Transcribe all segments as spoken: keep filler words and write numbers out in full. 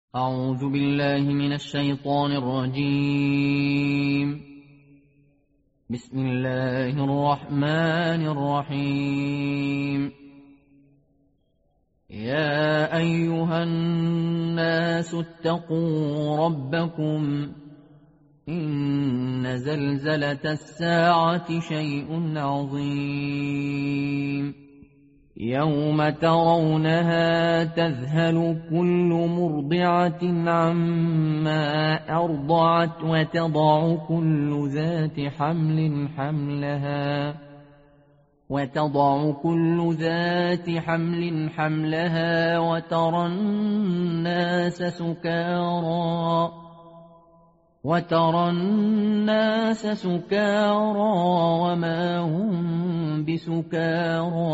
أعوذ بالله من الشيطان الرجيم. بسم الله الرحمن الرحيم. يا أيها الناس اتقوا ربكم إن زلزلة الساعة شيء عظيم يوم ترونها تذهل كل مرضعة عما أرضعت وتضع كل ذات حمل حملها وتضع كل ذات حمل حملها وترى الناس سكارى وترى الناس سكارى وما هم بسكارى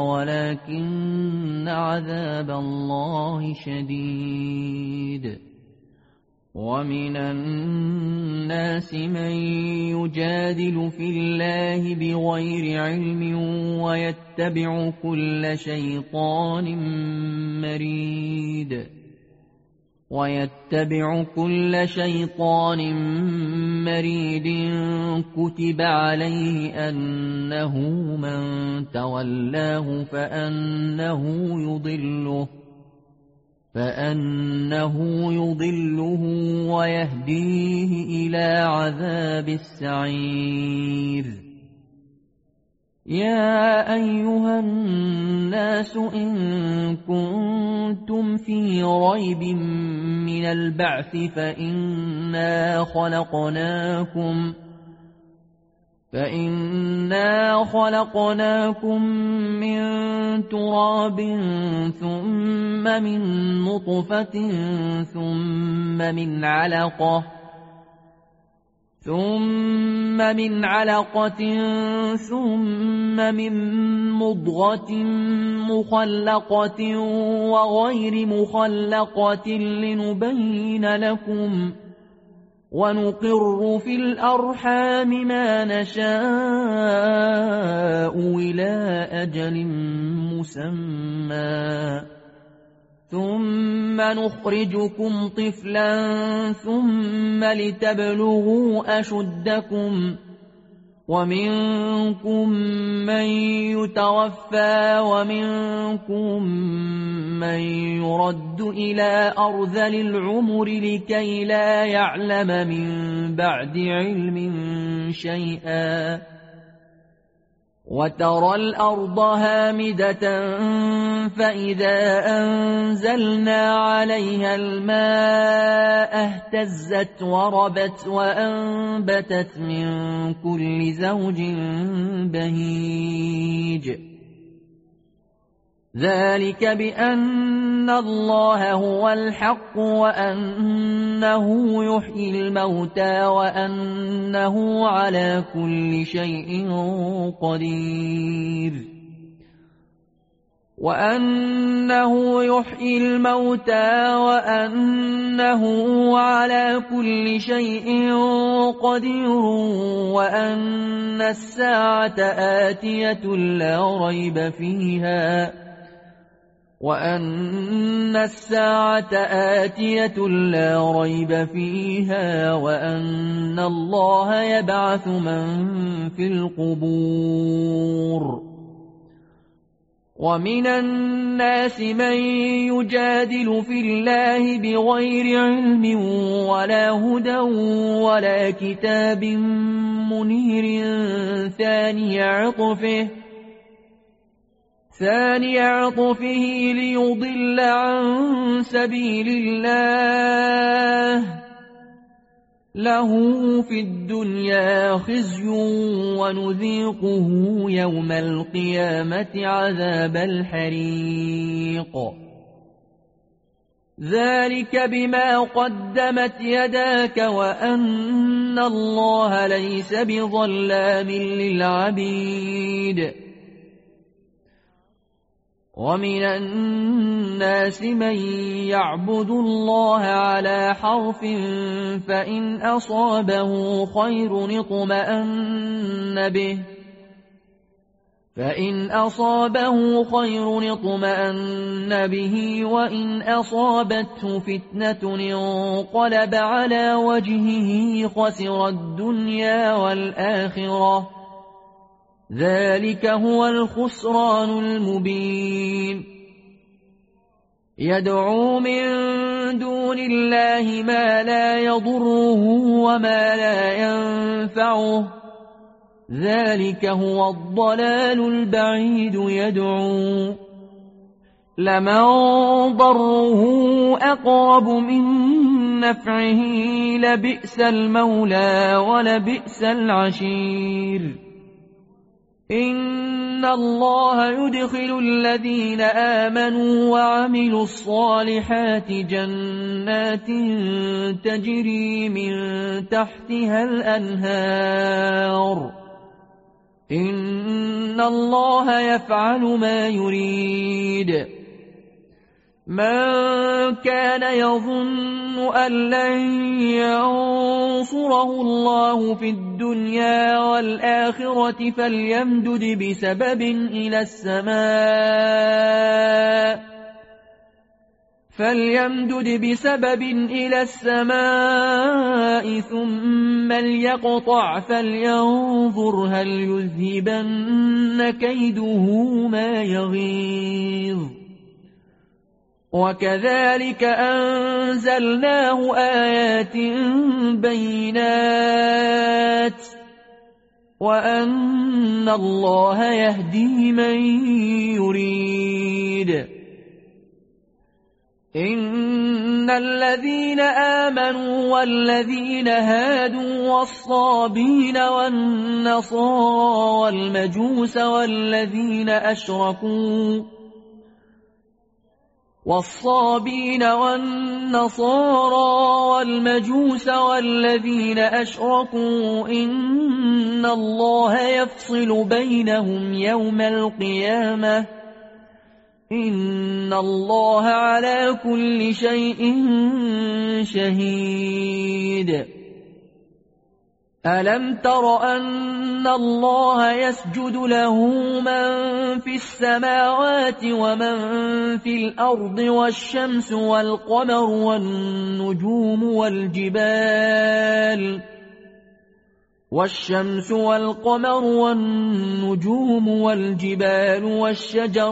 ولكن عذاب الله شديد. ومن الناس من يجادل في الله بغير علم ويتبع كل شيطان مريد ويتبع كل شيطان مريد كتب عليه أنه من تولاه فأنه يضله فأنه يضله ويهديه إلى عذاب السعير. يا أيها الناس إن كنتم في ريب من البعث فإنا خلقناكم فإنا خلقناكم من تراب ثم من نطفة ثم من علقة ثم من علقة ثم من مضغة مخلقة وغير مخلقة لنبين لكم ونقر في الأرحام ما نشاء إلى أجل مسمى ثم نخرجكم طفلا ثم لتبلغوا أشدكم ومنكم من يتوفى ومنكم من يرد إلى أرذل العمر لكي لا يعلم من بعد علم شيئا. وترى الأرض هامدة فإذا أنزلنا عليها الماء اهتزت وربت وأنبتت من كل زوج بهيج. ذلك بأن الله هو الحق وأنه يحيي الموتى وأنه على كل شيء قدير وأنه يحيي الموتى وأنه على كل شيء قدير وأن الساعة آتية لا ريب فيها وأن الساعة آتية لا ريب فيها وأن الله يبعث من في القبور. ومن الناس من يجادل في الله بغير علم ولا هدى ولا كتاب منير ثاني عطفه ثاني عطفه ليضل عن سبيل الله له في الدنيا خزي ونذيقه يوم القيامة عذاب الحريق. ذلك بما قدمت يداك وأن الله ليس بظلام للعبيد. ومن الناس من يعبد الله على حرف فإن أصابه خير اطمأن به فإن أصابه خير اطمأن به وإن أصابته فتنة انقلب على وجهه خسر الدنيا والآخرة ذلك هو الخسران المبين يدعو من دون الله ما لا يضره وما لا ينفعه ذلك هو الضلال البعيد يدعو لمن ضره أقرب من نفعه لبئس المولى ولبئس العشير إن الله يدخل الذين آمنوا وعملوا الصالحات جنات تجري من تحتها الأنهار إن الله يفعل ما يريد من كان يظن أن لن ينصره الله في الدنيا والآخرة فليمدد بسبب إلى السماء فليمدد بسبب إلى السماء ثم ليقطع فلينظر هل يذهبن كيده ما يغيظ وكذلك أنزلناه آيات بينات وأن الله يهدي من يريد إن الذين آمنوا والذين هادوا والصابين والنصارى والمجوس والذين أشركوا والصابين والنصارى والمجوس والذين أشركوا إن الله يفصل بينهم يوم القيامة إن الله على كل شيء شهيد ألم تر أن الله يسجد له من في السماوات ومن في الأرض والشمس والقمر والنجوم والجبال والشمس والقمر والنجوم والجبال والشجر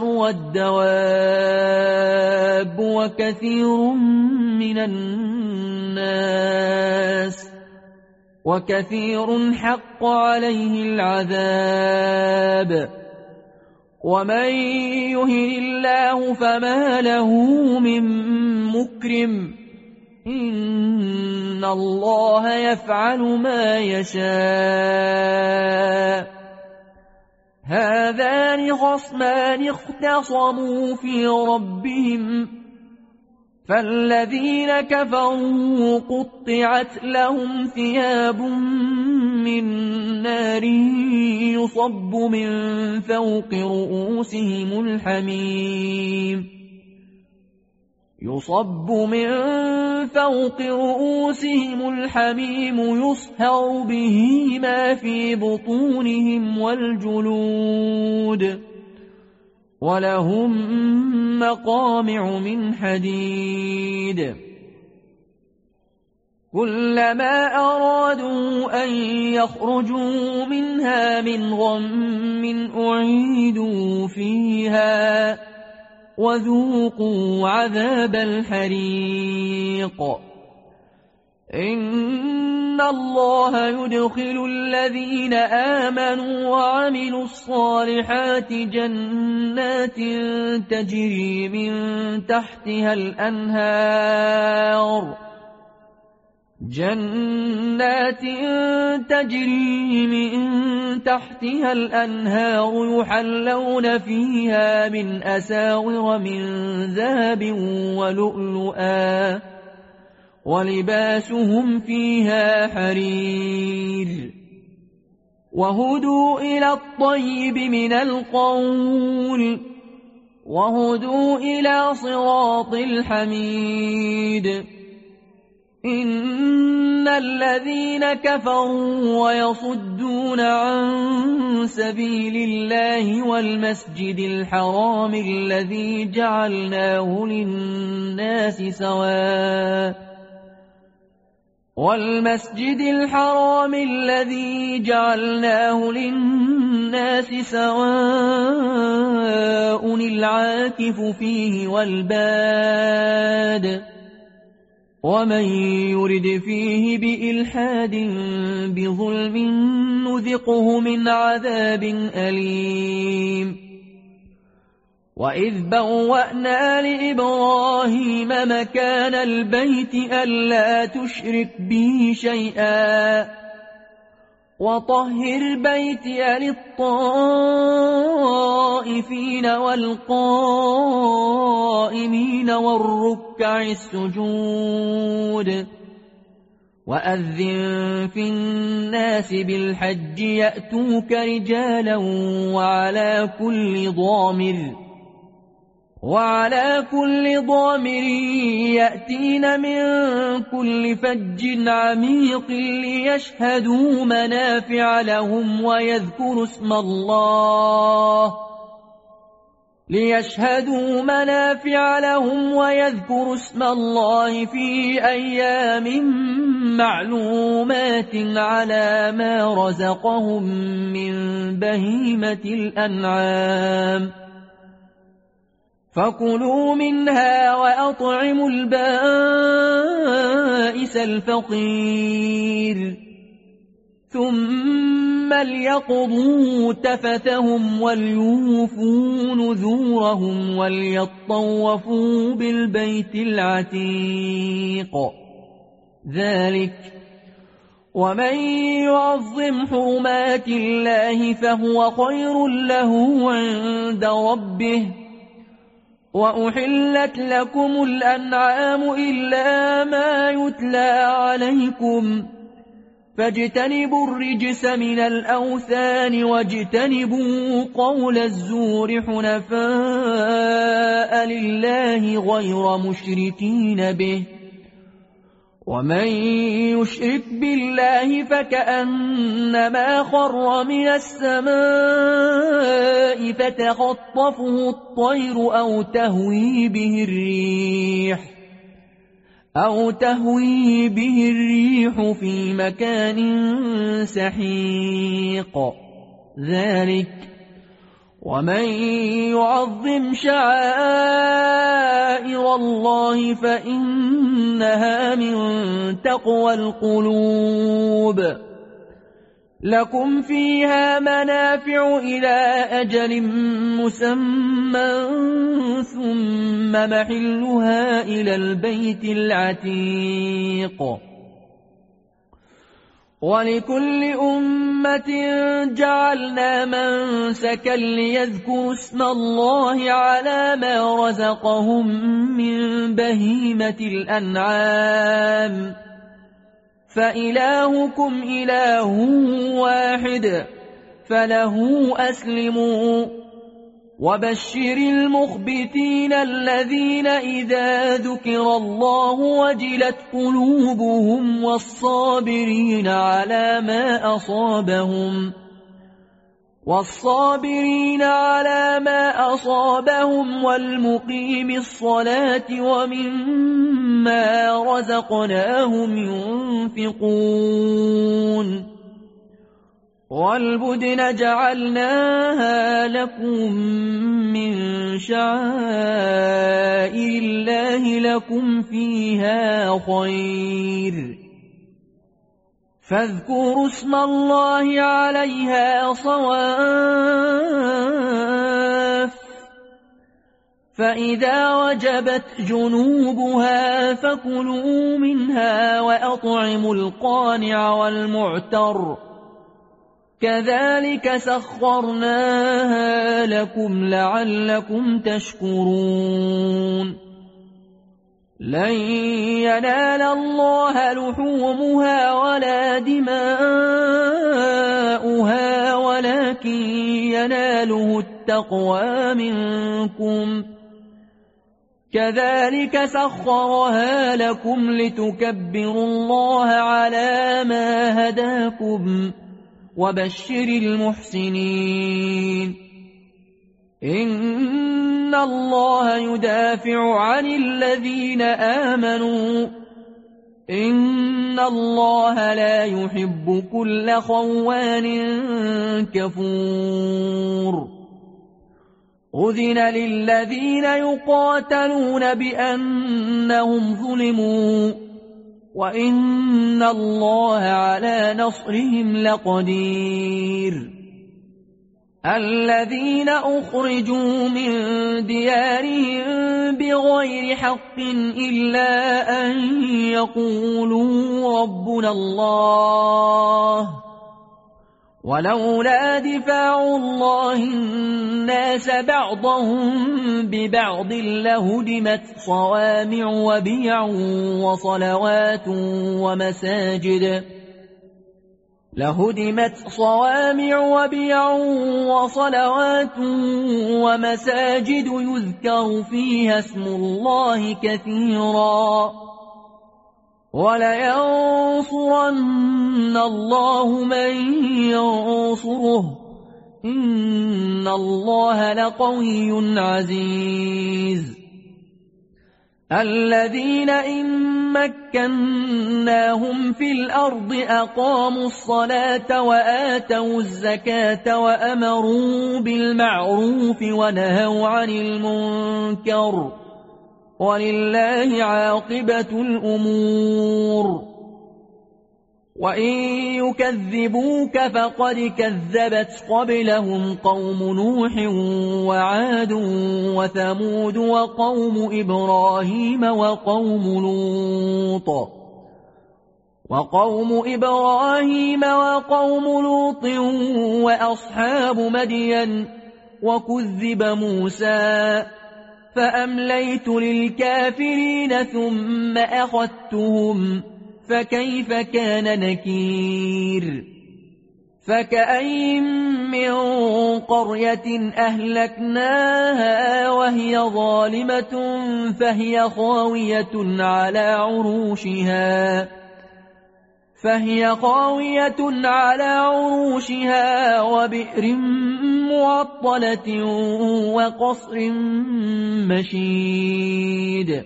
والدواب وكثير من الناس وكثير حق عليه العذاب ومن يهن الله فما له من مكرم إن الله يفعل ما يشاء هذان خصمان اختصموا في ربهم فالذين كفروا قطعت لهم ثياب من نار يصب من فوق رؤوسهم الحميم يصب من فوق رؤوسهم الحميم يصهر به ما في بطونهم والجلود ولهم مقامع من حديد كلما أرادوا أن يخرجوا منها من غم أعيدوا فيها وذوقوا عذاب الحريق إن الله يدخل الذين آمنوا وعملوا الصالحات جنات تجري من تحتها الأنهار جنات تجري من تحتها الأنهار يحلون فيها من أساور من ذهب ولؤلؤا ولباسهم فيها حرير وهدوا إلى الطيب من القول وهدوا إلى صراط الحميد إن الذين كفروا ويصدون عن سبيل الله والمسجد الحرام الذي جعلناه للناس سواء والمسجد الحرام الذي جعلناه للناس سواء العاكف فيه والباد ومن يرد فيه بإلحاد بظلم نذقه من عذاب أليم وإذ بوأنا لإبراهيم مكان البيت ألا تشرك بي شيئا وطهر بيتي للطائفين والقائمين والركع السجود وأذن في الناس بالحج يأتوك رجالا وعلى كل ضامر وعلى كل ضامر يأتين من كل فج عميق ليشهدوا منافع لهم ويذكروا اسم الله ليشهدوا منافع لهم ويذكروا اسم الله في أيام معلومات على ما رزقهم من بهيمة الأنعام فكلوا منها وأطعموا البائس الفقير ثم ليقضوا تفثهم وليوفوا نذورهم وليطوفوا بالبيت العتيق ذلك ومن يعظم حرمات الله فهو خير له عند ربه وأحلت لكم الأنعام إلا ما يتلى عليكم فاجتنبوا الرجس من الأوثان واجتنبوا قول الزور حنفاء لله غير مشركين به ومن يشرك بالله فكأنما خر من السماء فتخطفه الطير أو تهوي به الريح أو تهوي به الريح في مكان سحيق ذلك ومن يعظم شعائر الله فإنها من تقوى القلوب لكم فيها منافع إلى أجل مسمى ثم محلها إلى البيت العتيق ولكل أمة جعلنا منسكا ليذكروا اسم الله على ما رزقهم من بهيمة الأنعام فإلهكم إله واحد فله أسلموا وبشر المخبتين الذين إذا ذكر الله وجلت قلوبهم والصابرين على ما أصابهم والصابرين على ما أصابهم والمقيم الصلاة ومما رزقناهم ينفقون والبدن جعلناها لكم من شعائر الله لكم فيها خير فاذكروا اسم الله عليها صواف فإذا وجبت جنوبها فكلوا منها وأطعموا القانع والمعتر كذلك سخرناها لكم لعلكم تشكرون لن ينال الله لحومها ولا دماؤها ولكن يناله التقوى منكم كذلك سخرها لكم لتكبروا الله على ما هداكم وبشر المحسنين إن الله يدافع عن الذين آمنوا إن الله لا يحب كل خوان كفور أذن للذين يقاتلون بأنهم ظلموا وإن الله على نصرهم لقدير الذين أخرجوا من ديارهم بغير حق إلا أن يقولوا ربنا الله ولولا دفاع الله الناس بعضهم ببعض لهدمت صوامع وبيع وصلوات ومساجد لهدمت صوامع وبيع وصلوات ومساجد يذكر فيها اسم الله كثيرا ولينصرن الله من ينصره إن الله لقوي عزيز الذين إن مكناهم في الأرض أقاموا الصلاة وآتوا الزكاة وأمروا بالمعروف ونهوا عن المنكر ولله عاقبة الأمور وإن يكذبوك فقد كذبت قبلهم قوم نوح وعاد وثمود وقوم إبراهيم وقوم لوط وقوم إبراهيم وقوم لوط وأصحاب مدين وكذب موسى فأمليت للكافرين ثم أخذتهم فكيف كان نكير فكأين من قرية أهلكناها وهي ظالمة فهي خاوية على عروشها فهي خاوية على عروشها وبئر معطلة وقصر مشيد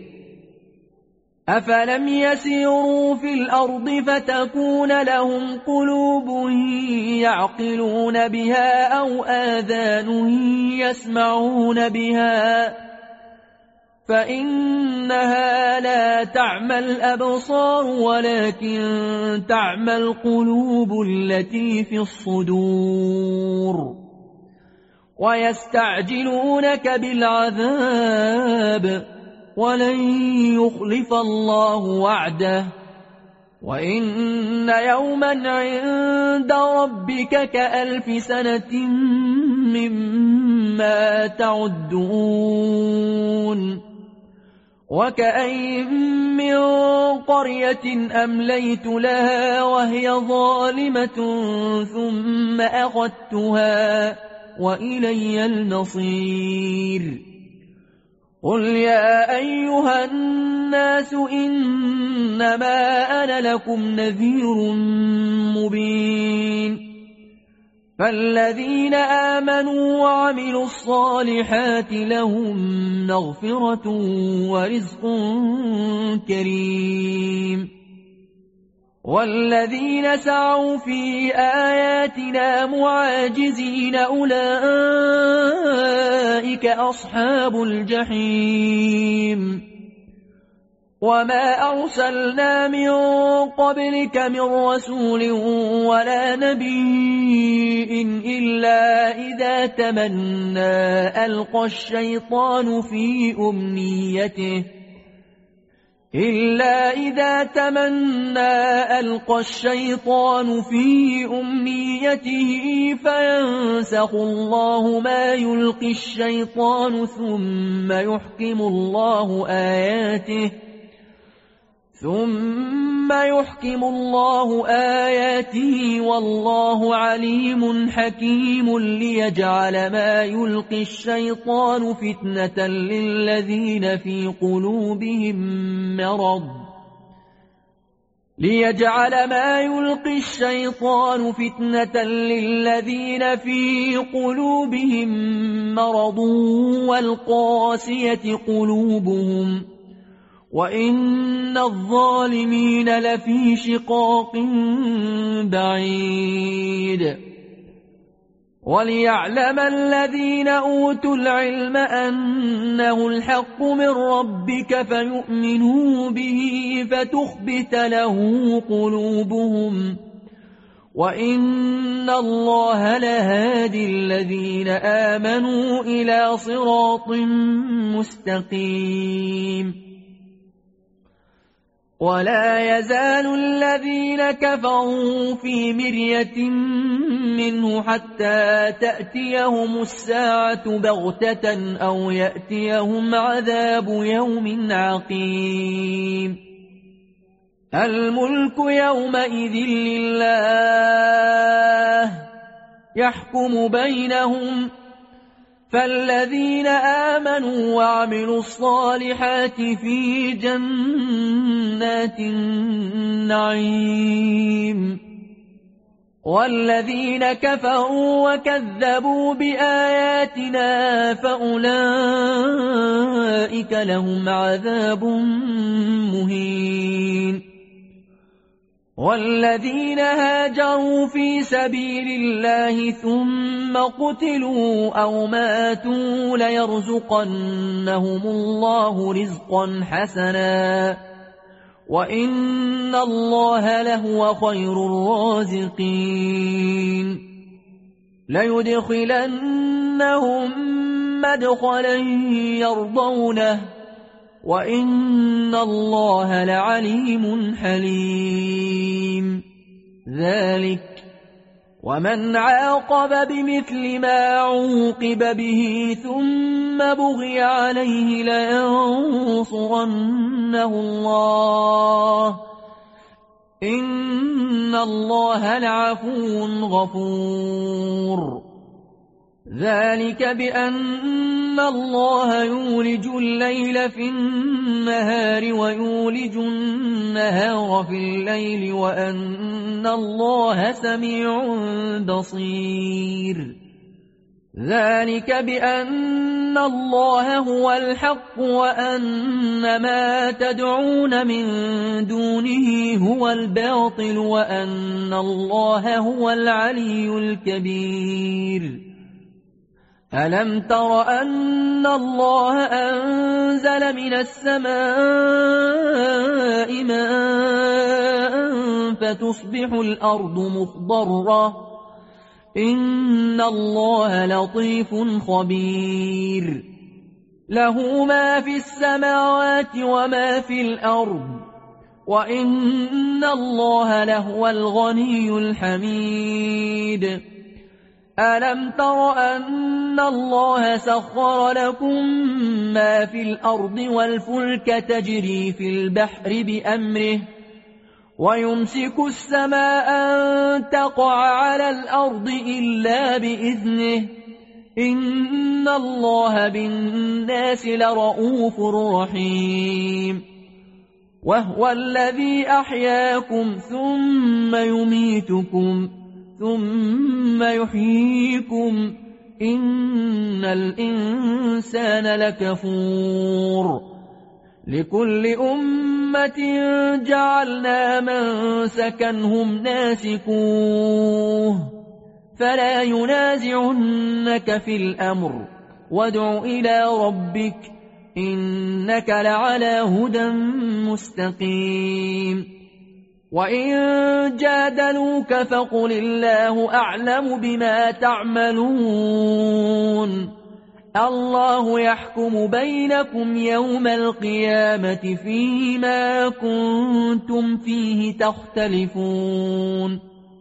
أفلم يسيروا في الأرض فتكون لهم قلوب يعقلون بها أو آذان يسمعون بها فإنها لا تعمى الأبصار ولكن تعمى القلوب التي في الصدور ويستعجلونك بالعذاب ولن يخلف الله وعده وإن يوما عند ربك كألف سنة مما تعدون وكأين من قرية أمليت لها وهي ظالمة ثم أخذتها وإلي المصير قل يا أيها الناس إنما أنا لكم نذير مبين فالذين آمنوا وعملوا الصالحات لهم مغفرة ورزق كريم والذين سعوا في آياتنا معاجزين أولئك أصحاب الجحيم وما أرسلنا من قبلك من رسول ولا نبي إلا إذا تمنى ألقى الشيطان في أمنيته إلا إذا تمنى ألقى الشيطان في أمنيته فينسخ الله ما يلقي الشيطان ثم يحكم الله آياته ثم ثم يحكم الله آياته والله عليم حكيم ليجعل ما يلقي الشيطان فتنة للذين في قلوبهم مرض ليجعل ما يلقي الشيطان فتنة للذين في قلوبهم مرض والقاسية قلوبهم وإن الظالمين لفي شقاق بعيد وليعلم الذين أوتوا العلم أنه الحق من ربك فيؤمنوا به فتخبت له قلوبهم وإن الله لهادي الذين آمنوا إلى صراط مستقيم ولا يزال الذين كفروا في مرية منه حتى تأتيهم الساعة بغتة أو يأتيهم عذاب يوم عقيم الملك يومئذ لله يحكم بينهم فالذين آمنوا وعملوا الصالحات في جنات النعيم والذين كفروا وكذبوا بآياتنا فأولئك لهم عذاب مهين والذين هاجروا في سبيل الله ثم قتلوا أو ماتوا ليرزقنهم الله رزقا حسنا وإن الله لهو خير الرازقين ليدخلنهم مدخلا يرضونه وإن الله لعليم حليم ذلك ومن عاقب بمثل ما عوقب به ثم بغي عليه لينصرنه الله إن الله لعفو غفور ذلك بأن الله يولج الليل في النهار ويولج النهار في الليل وأن الله سميع بصير ذلك بأن الله هو الحق وأن ما تدعون من دونه هو الباطل وأن الله هو العلي الكبير ألم تر أن الله أنزل من السماء ماء فتصبح الأرض مخضرة إن الله لطيف خبير له ما في السماوات وما في الأرض وإن الله لهو الغني الحميد ألم تر أن الله سخر لكم ما في الأرض والفلك تجري في البحر بأمره ويمسك السماء أن تقع على الأرض إلا بإذنه إن الله بالناس لرؤوف رحيم وهو الذي أحياكم ثم يميتكم ثم يحييكم إن الإنسان لكفور لكل أمة جعلنا منسكا هم ناسكوه فلا ينازعنك في الأمر وادع إلى ربك إنك لعلى هدى مستقيم وإن جادلوك فقل الله أعلم بما تعملون الله يحكم بينكم يوم القيامة فيما كنتم فيه تختلفون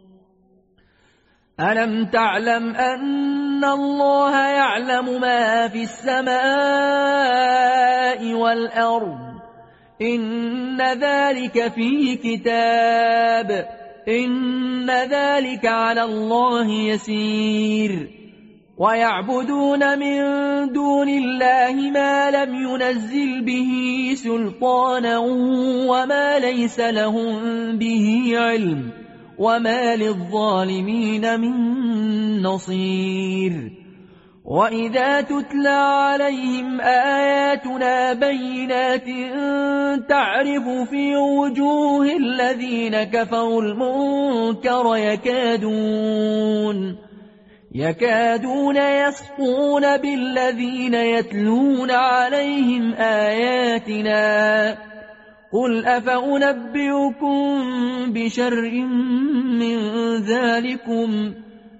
ألم تعلم أن الله يعلم ما في السماء والأرض إن ذلك في كتاب إن ذلك على الله يسير ويعبدون من دون الله ما لم ينزل به سلطانا وما ليس لهم به علم وما للظالمين من نصير وإذا تتلى عليهم آياتنا بينات تعرف في وجوه الذين كفروا المنكر يكادون يكادون يسطون بالذين يتلون عليهم آياتنا قل أفأنبئكم بشر من ذلكم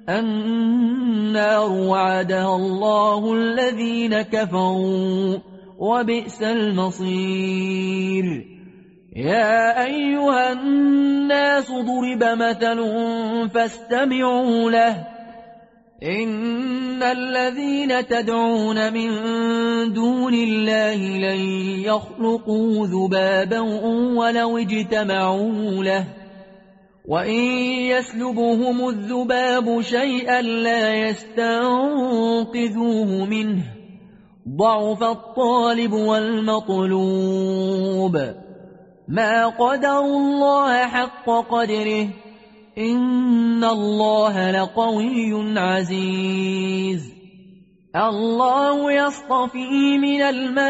النار وعدها الله الذين كفروا وبئس المصير يا أيها الناس ضرب مثل فاستمعوا له إن الذين تدعون من دون الله لن يخلقوا ذبابا ولو اجتمعوا له وإن يسلبهم الذباب شيئا لا يستنقذوه منه ضعف الطالب والمطلوب ما قدروا الله حق قدره إن الله لقوي عزيز الله يصطفي من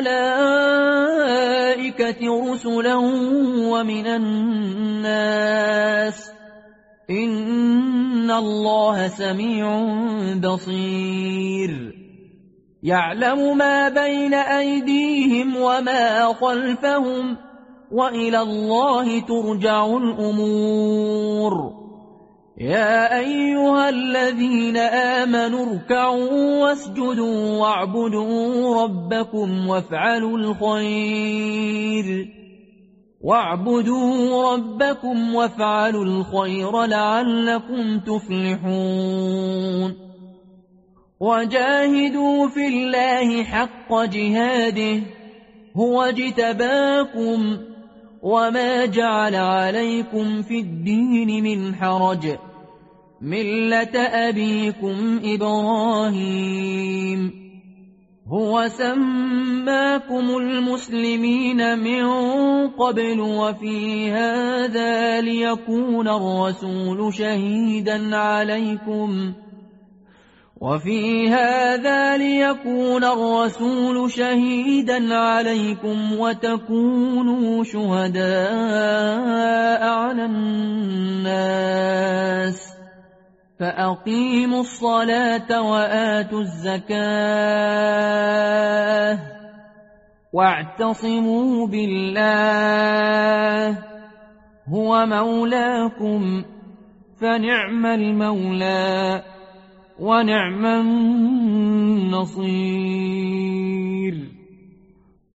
الملائكة رسلا ومن الناس إن الله سميع بصير يعلم ما بين أيديهم وما خلفهم وإلى الله ترجع الأمور يا أيها الذين آمنوا اركعوا واسجدوا واعبدوا ربكم وافعلوا الخير واعبدوا ربكم وافعلوا الخير لعلكم تفلحون وجاهدوا في الله حق جهاده هو اجتباكم وما جعل عليكم في الدين من حرج ملة أبيكم إبراهيم هو سماكم المسلمين من قبل وفي هذا ليكون الرسول شهيدا عليكم وفي هذا ليكون الرسول شهيدا عليكم وتكونوا شهداء على الناس فأقيموا الصلاة وآتوا الزكاة واعتصموا بالله هو مولاكم فنعم المولى ونعم النصير.